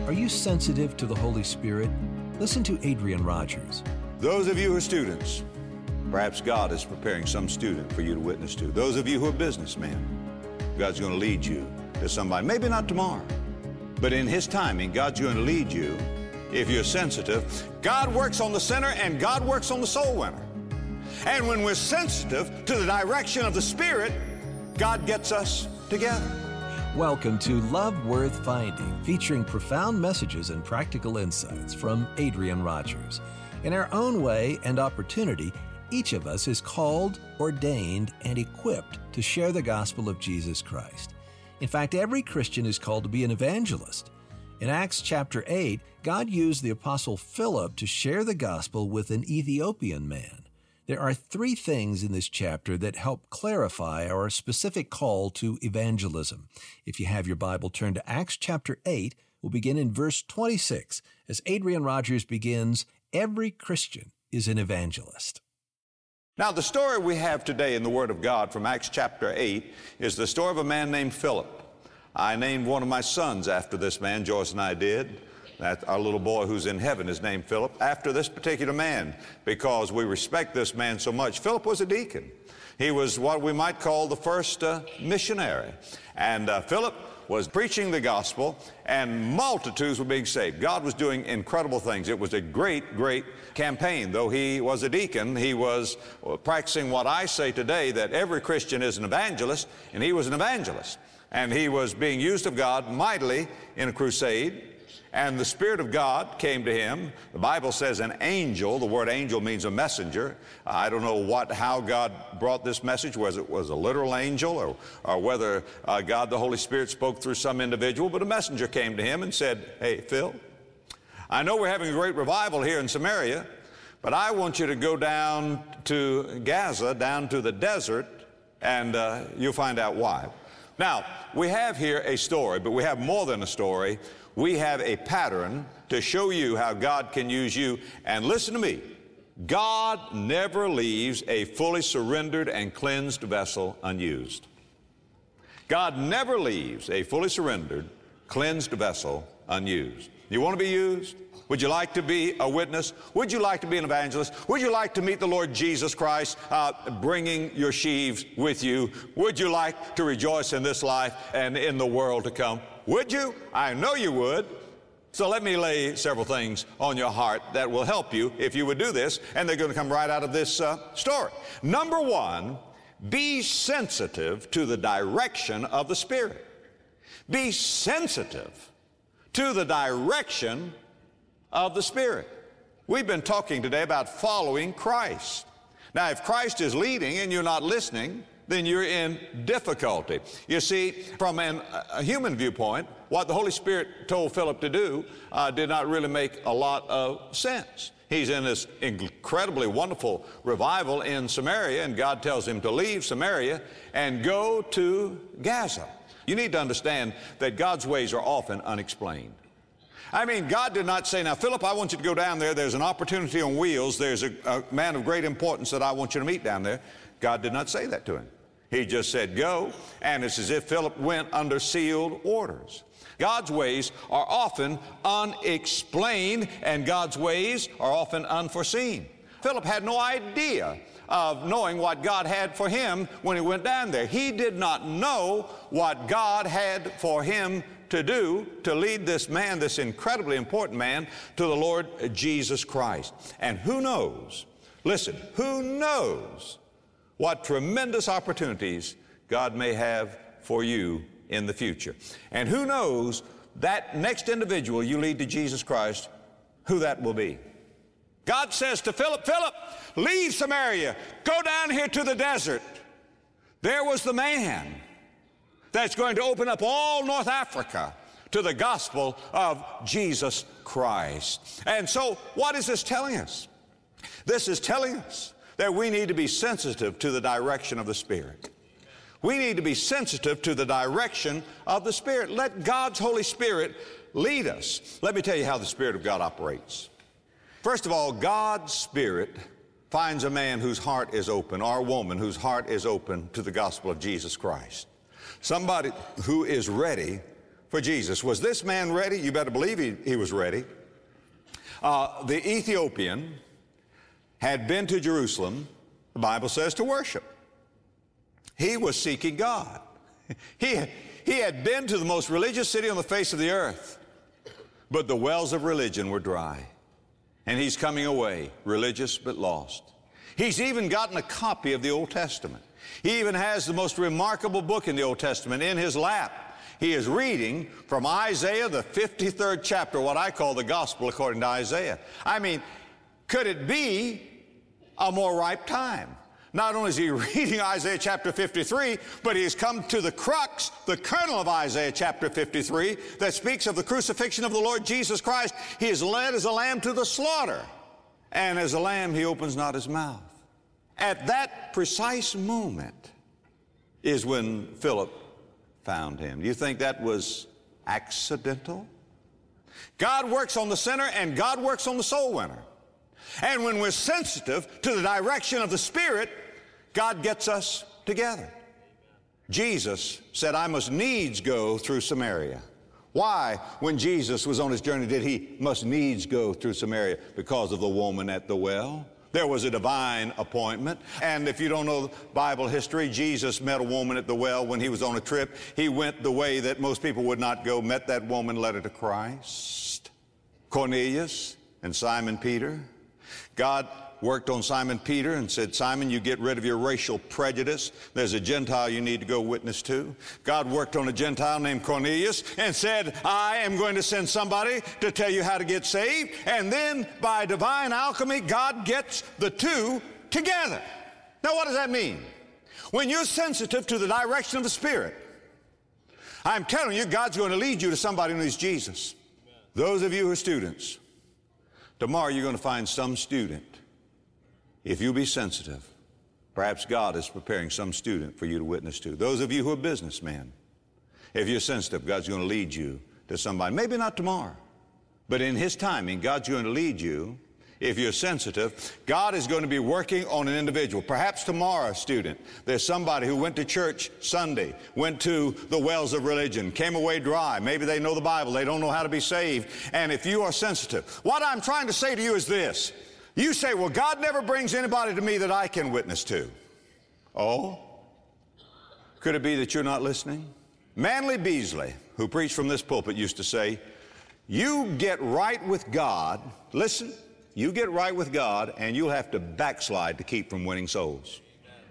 Are you sensitive to the Holy Spirit? Listen to Adrian Rogers. Those of you who are students, perhaps God is preparing some student for you to witness to. Those of you who are businessmen, God's going to lead you to somebody. Maybe not tomorrow, but in His timing, God's going to lead you if you're sensitive. God works on the sinner and God works on the soul winner. And when we're sensitive to the direction of the Spirit, God gets us together. Welcome to Love Worth Finding, featuring profound messages and practical insights from Adrian Rogers. In our own way and opportunity, each of us is called, ordained, and equipped to share the gospel of Jesus Christ. In fact, every Christian is called to be an evangelist. In Acts chapter 8, God used the apostle Philip to share the gospel with an Ethiopian man. There are three things in this chapter that help clarify our specific call to evangelism. If you have your Bible, turn to Acts chapter 8. We'll begin in verse 26 as Adrian Rogers begins, "Every Christian is an evangelist." Now, the story we have today in the Word of God from Acts chapter 8 is the story of a man named Philip. I named one of my sons after this man, Joyce and I did. That our little boy who's in heaven is named Philip, after this particular man, because we respect this man so much. Philip was a deacon. He was what we might call the first missionary. And Philip was preaching the gospel, and multitudes were being saved. God was doing incredible things. It was a great, great campaign. Though he was a deacon, he was practicing what I say today, that every Christian is an evangelist, and he was an evangelist. And he was being used of God mightily in a crusade. And the Spirit of God came to him. The Bible says an angel. The word angel means a messenger. I don't know how God brought this message, whether it was a literal angel or whether God the Holy Spirit spoke through some individual, but a messenger came to him and said, "Hey, Phil, I know we're having a great revival here in Samaria, but I want you to go down to Gaza, down to the desert, and you'll find out why." Now, we have here a story, but we have more than a story. We have a pattern to show you how God can use you. And listen to me, God never leaves a fully surrendered and cleansed vessel unused. God never leaves a fully surrendered, cleansed vessel unused. You want to be used? Would you like to be a witness? Would you like to be an evangelist? Would you like to meet the Lord Jesus Christ, bringing your sheaves with you? Would you like to rejoice in this life and in the world to come? Would you? I know you would. So let me lay several things on your heart that will help you if you would do this, and they're going to come right out of this story. Number one, be sensitive to the direction of the Spirit. Be sensitive to the direction of the Spirit. We've been talking today about following Christ. Now, if Christ is leading and you're not listening, then you're in difficulty. You see, from a human viewpoint, what the Holy Spirit told Philip to do did not really make a lot of sense. He's in this incredibly wonderful revival in Samaria, and God tells him to leave Samaria and go to Gaza. You need to understand that God's ways are often unexplained. I mean, God did not say, "Now, Philip, I want you to go down there. There's an opportunity on wheels. There's a man of great importance that I want you to meet down there." God did not say that to him. He just said, "Go," and it's as if Philip went under sealed orders. God's ways are often unexplained, and God's ways are often unforeseen. Philip had no idea of knowing what God had for him when he went down there. He did not know what God had for him to do to lead this man, this incredibly important man, to the Lord Jesus Christ. And who knows, listen, who knows what tremendous opportunities God may have for you in the future. And who knows that next individual you lead to Jesus Christ, who that will be. God says to Philip, "Philip, leave Samaria, go down here to the desert." There was the man that's going to open up all North Africa to the gospel of Jesus Christ. And so what is this telling us? This is telling us that we need to be sensitive to the direction of the Spirit. We need to be sensitive to the direction of the Spirit. Let God's Holy Spirit lead us. Let me tell you how the Spirit of God operates. First of all, God's Spirit finds a man whose heart is open, or a woman whose heart is open to the gospel of Jesus Christ. Somebody who is ready for Jesus. Was this man ready? You better believe he was ready. The Ethiopian had been to Jerusalem, the Bible says, to worship. He was seeking God. He had been to the most religious city on the face of the earth, but the wells of religion were dry. And he's coming away, religious but lost. He's even gotten a copy of the Old Testament. He even has the most remarkable book in the Old Testament in his lap. He is reading from Isaiah, the 53rd chapter, what I call the gospel according to Isaiah. I mean, could it be a more ripe time? Not only is he reading Isaiah chapter 53, but he's come to the crux, the kernel of Isaiah chapter 53, that speaks of the crucifixion of the Lord Jesus Christ. He is led as a lamb to the slaughter, and as a lamb he opens not his mouth. At that precise moment is when Philip found him. Do you think that was accidental? God works on the sinner and God works on the soul winner. And when we're sensitive to the direction of the Spirit, God gets us together. Jesus said, I must needs go through Samaria. Why, when Jesus was on his journey, did he must needs go through Samaria? Because of the woman at the well. There was a divine appointment. And if you don't know Bible history, Jesus met a woman at the well when he was on a trip. He went the way that most people would not go, met that woman, led her to Christ. Cornelius and Simon Peter. God worked on Simon Peter and said, Simon, you get rid of your racial prejudice. There's a Gentile you need to go witness to. God worked on a Gentile named Cornelius and said, I am going to send somebody to tell you how to get saved. And then by divine alchemy, God gets the two together. Now, what does that mean? When you're sensitive to the direction of the Spirit, I'm telling you, God's going to lead you to somebody who needs Jesus. Those of you who are students, tomorrow you're going to find some student. If you'll be sensitive, perhaps God is preparing some student for you to witness to. Those of you who are businessmen, if you're sensitive, God's going to lead you to somebody. Maybe not tomorrow, but in His timing, God's going to lead you. If you're sensitive, God is going to be working on an individual. Perhaps tomorrow, student, there's somebody who went to church Sunday, went to the wells of religion, came away dry. Maybe they know the Bible. They don't know how to be saved. And if you are sensitive, what I'm trying to say to you is this. You say, well, God never brings anybody to me that I can witness to. Oh? Could it be that you're not listening? Manly Beasley, who preached from this pulpit, used to say, you get right with God, listen, you get right with God and you'll have to backslide to keep from winning souls.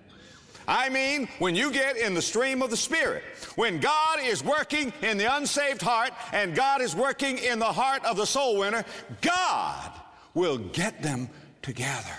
I mean, when you get in the stream of the Spirit, when God is working in the unsaved heart and God is working in the heart of the soul winner, God will get them together.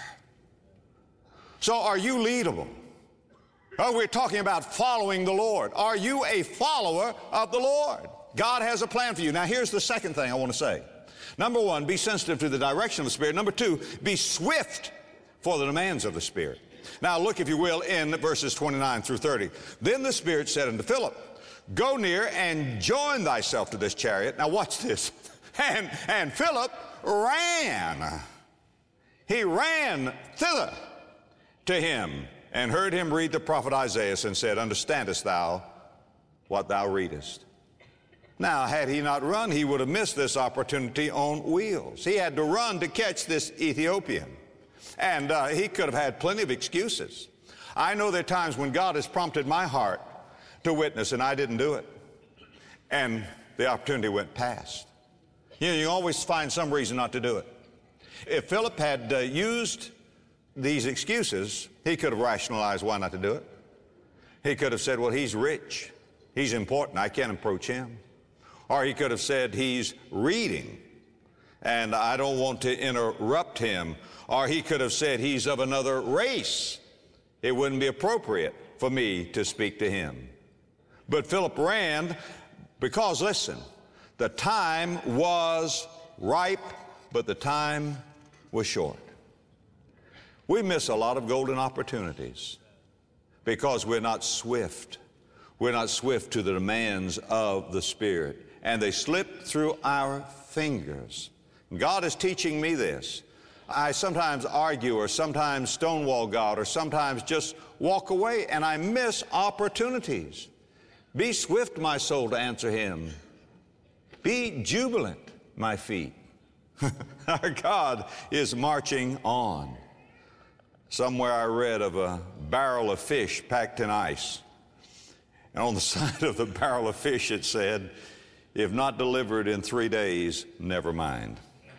So are you leadable? Oh, we're talking about following the Lord. Are you a follower of the Lord? God has a plan for you. Now, here's the second thing I want to say. Number one, be sensitive to the direction of the Spirit. Number two, be swift for the demands of the Spirit. Now, look, if you will, in verses 29 through 30. Then the Spirit said unto Philip, go near and join thyself to this chariot. Now, watch this. And Philip ran. He ran thither to him and heard him read the prophet Isaiah and said, understandest thou what thou readest? Now, had he not run, he would have missed this opportunity on wheels. He had to run to catch this Ethiopian. And he could have had plenty of excuses. I know there are times when God has prompted my heart to witness and I didn't do it. And the opportunity went past. You know, you always find some reason not to do it. If Philip had used these excuses, he could have rationalized why not to do it. He could have said, well, he's rich. He's important. I can't approach him. Or he could have said, he's reading, and I don't want to interrupt him. Or he could have said, he's of another race. It wouldn't be appropriate for me to speak to him. But Philip ran because, listen, the time was ripe, but the time was short. We miss a lot of golden opportunities because we're not swift. We're not swift to the demands of the Spirit. And they slip through our fingers. God is teaching me this. I sometimes argue or sometimes stonewall God or sometimes just walk away and I miss opportunities. Be swift, my soul, to answer him Be jubilant, my feet. Our God is marching on. Somewhere I read of a barrel of fish packed in ice. And on the side of the barrel of fish it said, if not delivered in 3 days, never mind.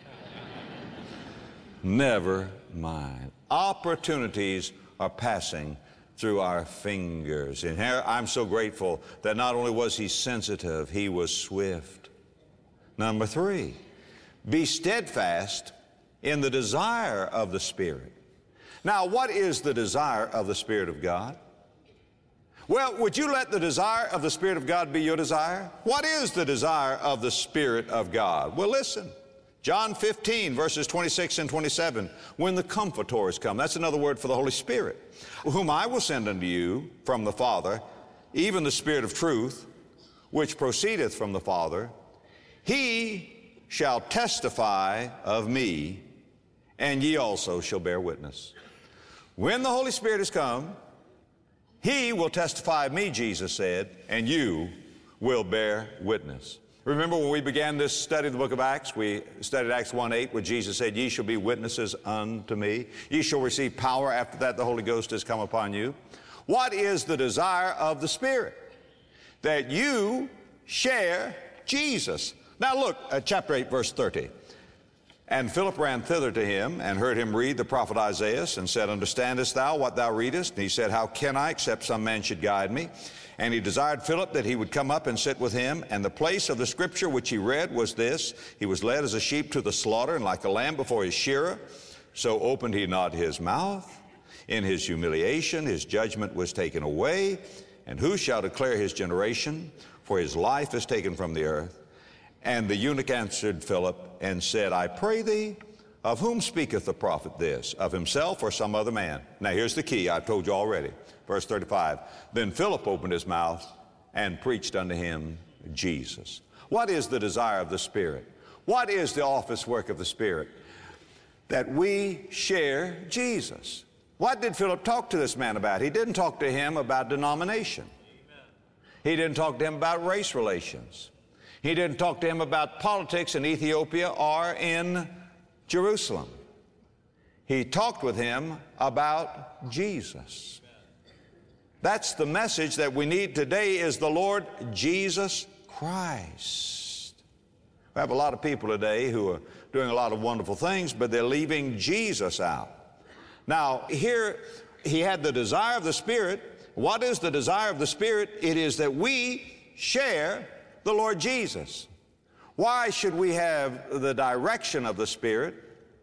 Never mind. Opportunities are passing through our fingers. And here I'm so grateful that not only was he sensitive, he was swift. Number 3, be steadfast in the desire of the Spirit. Now, what is the desire of the Spirit of God? Well, would you let the desire of the Spirit of God be your desire? What is the desire of the Spirit of God? Well, listen. John 15, verses 26 and 27, when the Comforter is come. That's another word for the Holy Spirit, whom I will send unto you from the Father, even the Spirit of truth, which proceedeth from the Father. He shall testify of me, and ye also shall bear witness. When the Holy Spirit is come, he will testify of me, Jesus said, and you will bear witness. Remember when we began this study of the book of Acts, we studied Acts 1:8, where Jesus said, ye shall be witnesses unto me. Ye shall receive power. After that, the Holy Ghost has come upon you. What is the desire of the Spirit? That you share Jesus. Now look at chapter 8, verse 30. And Philip ran thither to him and heard him read the prophet Isaiah and said, understandest thou what thou readest? And he said, how can I, except some man should guide me? And he desired Philip that he would come up and sit with him. And the place of the scripture which he read was this: he was led as a sheep to the slaughter, and like a lamb before his shearer, so opened he not his mouth. In his humiliation his judgment was taken away. And who shall declare his generation? For his life is taken from the earth. And the eunuch answered Philip and said, I pray thee, of whom speaketh the prophet this? Of himself or some other man? Now here's the key, I've told you already. Verse 35, then Philip opened his mouth and preached unto him Jesus. What is the desire of the Spirit? What is the office work of the Spirit? That we share Jesus. What did Philip talk to this man about? He didn't talk to him about denomination. He didn't talk to him about race relations. He didn't talk to him about politics in Ethiopia or in Jerusalem. He talked with him about Jesus. That's the message that we need today, is the Lord Jesus Christ. We have a lot of people today who are doing a lot of wonderful things, but they're leaving Jesus out. Now, here he had the desire of the Spirit. What is the desire of the Spirit? It is that we share the Lord Jesus. Why should we have the direction of the Spirit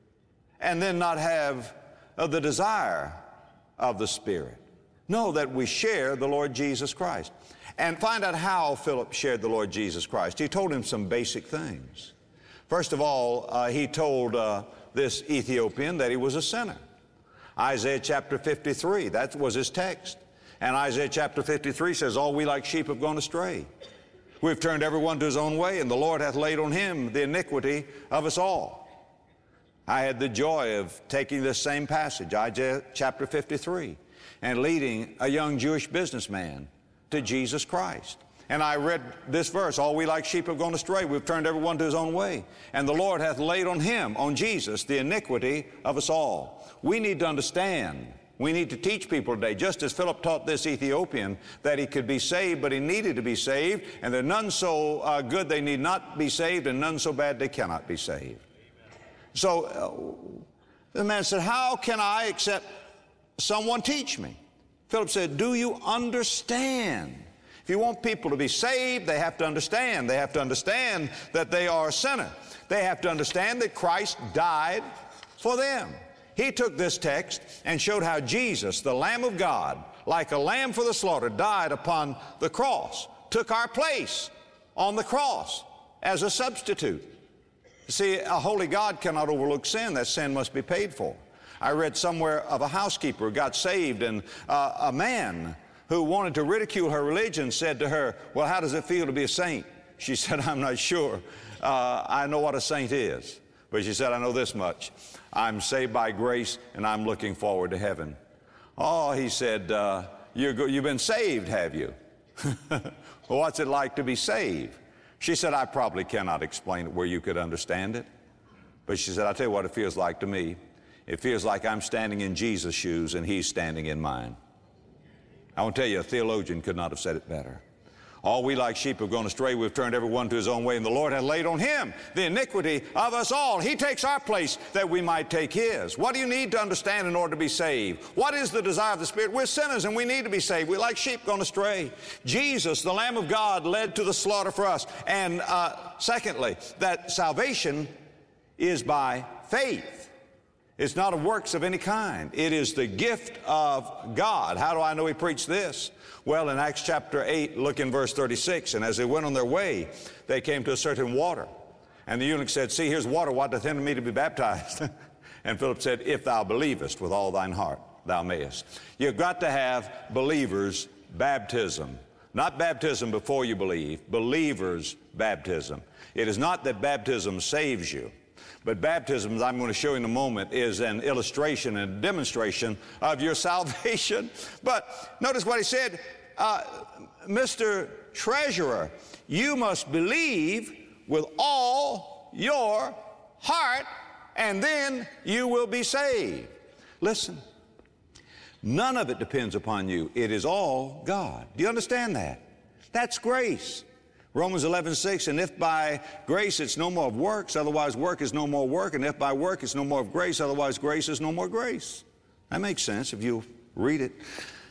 and then not have the desire of the Spirit? No, that we share the Lord Jesus Christ. And find out how Philip shared the Lord Jesus Christ. He told him some basic things. First of all, he told this Ethiopian that he was a sinner. Isaiah chapter 53, that was his text. And Isaiah chapter 53 says, all we like sheep have gone astray. We've turned everyone to his own way, and the Lord hath laid on him the iniquity of us all. I had the joy of taking this same passage, Isaiah chapter 53, and leading a young Jewish businessman to Jesus Christ. And I read this verse, all we like sheep have gone astray, we've turned everyone to his own way. And the Lord hath laid on him, on Jesus, the iniquity of us all. We need to understand. We need to teach people today, just as Philip taught this Ethiopian, that he could be saved, but he needed to be saved, and there are none so good they need not be saved, and none so bad they cannot be saved. So the man said, how can I except someone teach me? Philip said, do you understand? If you want people to be saved, they have to understand. They have to understand that they are a sinner. They have to understand that Christ died for them. He took this text and showed how Jesus, the Lamb of God, like a lamb for the slaughter, died upon the cross, took our place on the cross as a substitute. You see, a holy God cannot overlook sin. That sin must be paid for. I read somewhere of a housekeeper who got saved, and a man who wanted to ridicule her religion said to her, well, how does it feel to be a saint? She said, I'm not sure. I know what a saint is. But she said, I know this much. I'm saved by grace, and I'm looking forward to heaven. Oh, he said, you've been saved, have you? Well, what's it like to be saved? She said, I probably cannot explain it where you could understand it. But she said, I'll tell you what it feels like to me. It feels like I'm standing in Jesus' shoes and he's standing in mine. I want to tell you, a theologian could not have said it better. All we like sheep have gone astray. We've turned everyone to his own way, and the Lord hath laid on him the iniquity of us all. He takes our place that we might take his. What do you need to understand in order to be saved? What is the desire of the Spirit? We're sinners and we need to be saved. We're like sheep gone astray. Jesus, the Lamb of God, led to the slaughter for us. And secondly, that salvation is by faith. It's not of works of any kind. It is the gift of God. How do I know he preached this? Well, in Acts chapter 8, look in verse 36. And as they went on their way, they came to a certain water. And the eunuch said, see, here's water. What doth hinder me to be baptized? And Philip said, if thou believest with all thine heart, thou mayest. You've got to have believers' baptism. Not baptism before you believe, believers' baptism. It is not that baptism saves you. But baptism, as I'm going to show you in a moment, is an illustration and a demonstration of your salvation. But notice what he said, Mr. Treasurer, you must believe with all your heart, and then you will be saved. Listen, none of it depends upon you. It is all God. Do you understand that? That's grace. Romans 11:6, and if by grace it's no more of works, otherwise work is no more work, and if by work it's no more of grace, otherwise grace is no more grace. That makes sense if you read it.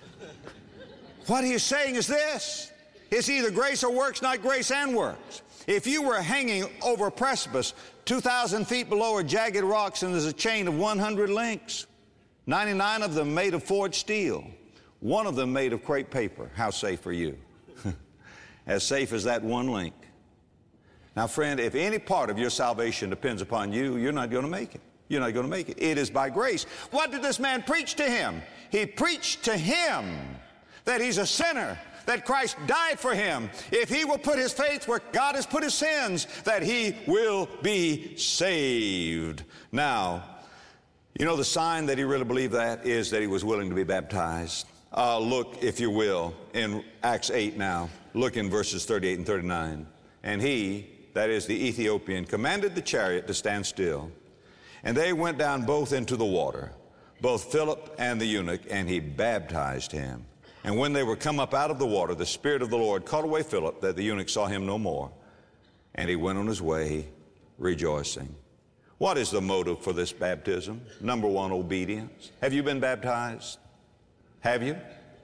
What he is saying is this: it's either grace or works, not grace and works. If you were hanging over a precipice 2,000 feet below are jagged rocks, and there's a chain of 100 links, 99 of them made of forged steel, one of them made of crepe paper, how safe are you? As safe as that one link. Now, friend, if any part of your salvation depends upon you, you're not going to make it. You're not going to make it. It is by grace. What did this man preach to him? He preached to him that he's a sinner, that Christ died for him. If he will put his faith where God has put his sins, that he will be saved. Now, you know the sign that he really believed that is that he was willing to be baptized. Look, if you will, in Acts 8 now. Look in verses 38 and 39. And he, that is the Ethiopian, commanded the chariot to stand still. And they went down both into the water, both Philip and the eunuch, and he baptized him. And when they were come up out of the water, the Spirit of the Lord caught away Philip, that the eunuch saw him no more. And he went on his way rejoicing. What is the motive for this baptism? Number one, obedience. Have you been baptized? Have you?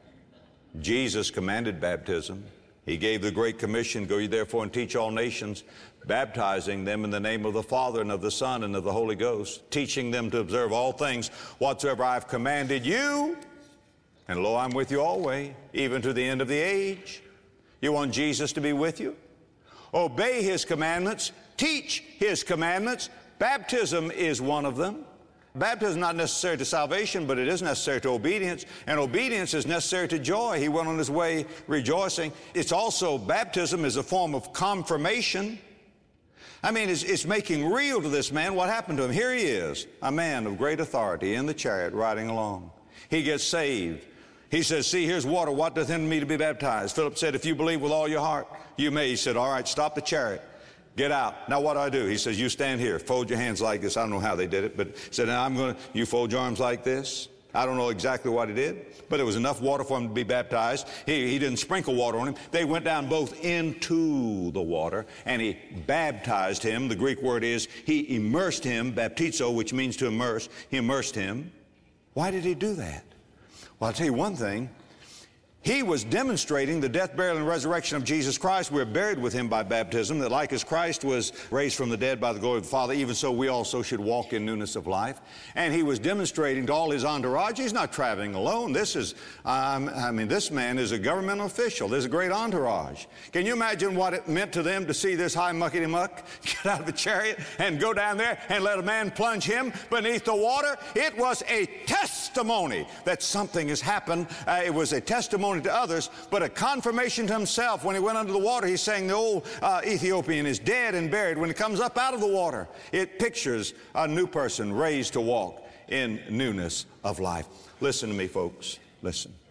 Jesus commanded baptism. He gave the Great Commission, go ye therefore and teach all nations, baptizing them in the name of the Father and of the Son and of the Holy Ghost, teaching them to observe all things whatsoever I have commanded you. And lo, I'm with you always, even to the end of the age. You want Jesus to be with you? Obey his commandments, teach his commandments. Baptism is one of them. Baptism is not necessary to salvation, but it is necessary to obedience, and obedience is necessary to joy. He went on his way rejoicing. It's also, baptism is a form of confirmation. I mean, it's making real to this man what happened to him. Here he is, a man of great authority in the chariot riding along. He gets saved. He says, see, here's water. What doth hinder me to be baptized? Philip said, if you believe with all your heart, you may. He said, all right, stop the chariot. Get out. Now what do? He says, you stand here. Fold your hands like this. I don't know how they did it, but he said, now you fold your arms like this. I don't know exactly what he did, but it was enough water for him to be baptized. He didn't sprinkle water on him. They went down both into the water, and he baptized him. The Greek word is he immersed him, baptizo, which means to immerse. He immersed him. Why did he do that? Well, I'll tell you one thing. He was demonstrating the death, burial, and resurrection of Jesus Christ. We're buried with him by baptism, that like as Christ was raised from the dead by the glory of the Father, even so we also should walk in newness of life. And he was demonstrating to all his entourage. He's not traveling alone. This is, this man is a governmental official. There's a great entourage. Can you imagine what it meant to them to see this high muckety-muck get out of the chariot and go down there and let a man plunge him beneath the water? It was a testimony that something has happened. It was a testimony to others, but a confirmation to himself. When he went under the water, he's saying the old Ethiopian is dead and buried. When he comes up out of the water, it pictures a new person raised to walk in newness of life. Listen to me, folks. Listen.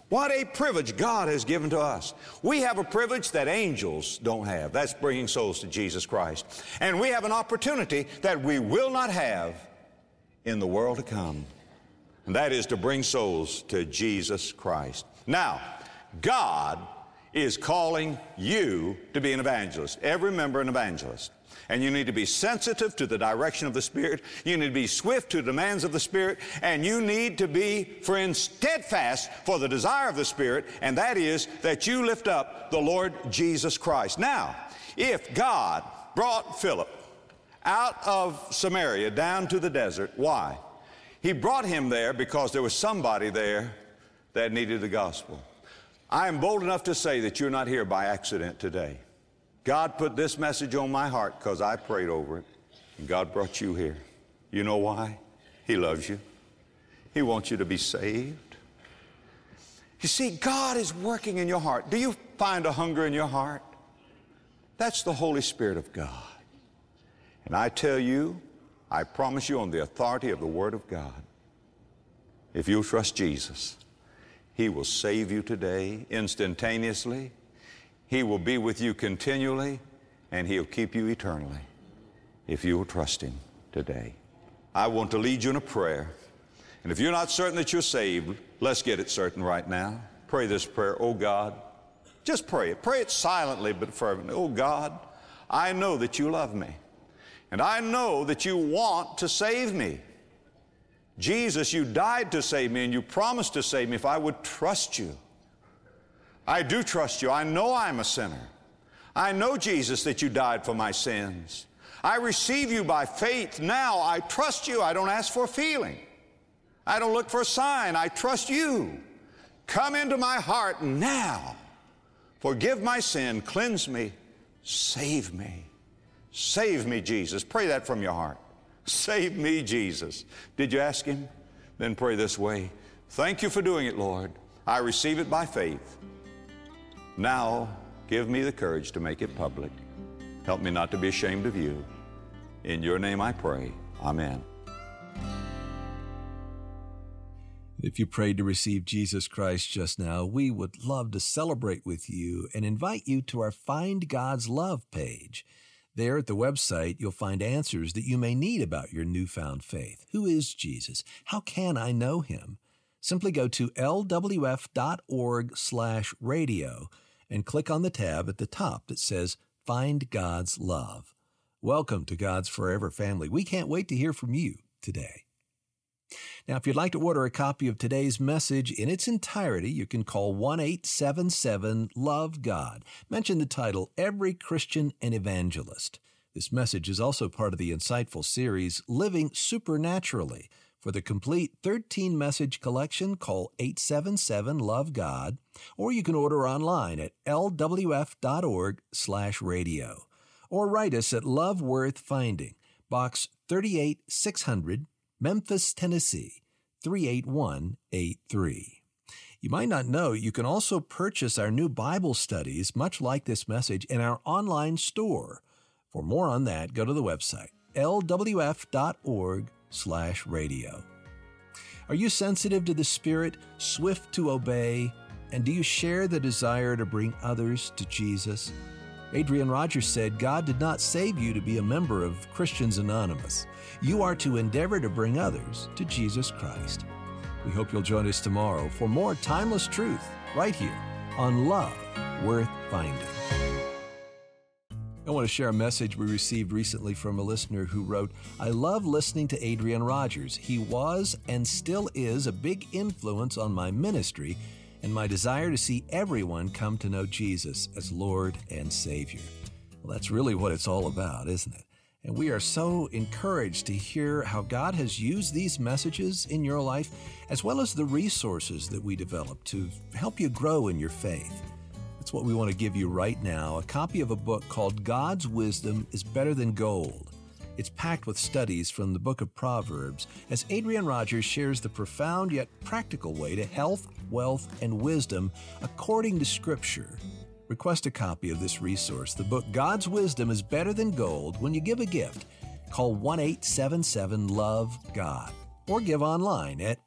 What a privilege God has given to us. We have a privilege that angels don't have. That's bringing souls to Jesus Christ. And we have an opportunity that we will not have in the world to come. And that is to bring souls to Jesus Christ. Now, God is calling you to be an evangelist. Every member an evangelist. And you need to be sensitive to the direction of the Spirit. You need to be swift to the demands of the Spirit. And you need to be, friends, steadfast for the desire of the Spirit. And that is that you lift up the Lord Jesus Christ. Now, if God brought Philip out of Samaria down to the desert, why? He brought him there because there was somebody there that needed the gospel. I am bold enough to say that you're not here by accident today. God put this message on my heart because I prayed over it, and God brought you here. You know why? He loves you. He wants you to be saved. You see, God is working in your heart. Do you find a hunger in your heart? That's the Holy Spirit of God. And I tell you, I promise you on the authority of the Word of God, if you'll trust Jesus, He will save you today instantaneously. He will be with you continually, and He'll keep you eternally if you will trust Him today. I want to lead you in a prayer. And if you're not certain that you're saved, let's get it certain right now. Pray this prayer. Oh God, just pray it. Pray it silently but fervently. Oh God, I know that you love me. And I know that you want to save me. Jesus, you died to save me, and you promised to save me if I would trust you. I do trust you. I know I'm a sinner. I know, Jesus, that you died for my sins. I receive you by faith. Now I trust you. I don't ask for a feeling. I don't look for a sign. I trust you. Come into my heart now. Forgive my sin. Cleanse me. Save me. Save me, Jesus. Pray that from your heart. Save me, Jesus. Did you ask Him? Then pray this way. Thank you for doing it, Lord. I receive it by faith. Now, give me the courage to make it public. Help me not to be ashamed of you. In your name I pray. Amen. If you prayed to receive Jesus Christ just now, we would love to celebrate with you and invite you to our Find God's Love page. There at the website, you'll find answers that you may need about your newfound faith. Who is Jesus? How can I know Him? Simply go to lwf.org/radio and click on the tab at the top that says Find God's Love. Welcome to God's Forever Family. We can't wait to hear from you today. Now, if you'd like to order a copy of today's message in its entirety, you can call 1-877-LOVE-GOD. Mention the title, Every Christian an Evangelist. This message is also part of the insightful series, Living Supernaturally. For the complete 13-message collection, call 877-LOVE-GOD, or you can order online at lwf.org/radio. Or write us at Love Worth Finding, Box 38600, Memphis, Tennessee, 38183. You might not know, you can also purchase our new Bible studies, much like this message, in our online store. For more on that, go to the website, lwf.org/radio. Are you sensitive to the Spirit, swift to obey, and do you share the desire to bring others to Jesus? Adrian Rogers said, God did not save you to be a member of Christians Anonymous. You are to endeavor to bring others to Jesus Christ. We hope you'll join us tomorrow for more timeless truth right here on Love Worth Finding. I want to share a message we received recently from a listener who wrote, I love listening to Adrian Rogers. He was and still is a big influence on my ministry and my desire to see everyone come to know Jesus as Lord and Savior. Well, that's really what it's all about, isn't it? And we are so encouraged to hear how God has used these messages in your life, as well as the resources that we develop to help you grow in your faith. That's what we want to give you right now, a copy of a book called God's Wisdom is Better Than Gold. It's packed with studies from the book of Proverbs as Adrian Rogers shares the profound yet practical way to health, wealth, and wisdom according to Scripture. Request a copy of this resource, the book God's Wisdom is Better Than Gold, when you give a gift. Call 1-877-LOVE-GOD. or give online at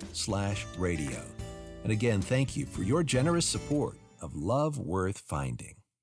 lwf.org/radio. And again, thank you for your generous support of Love Worth Finding.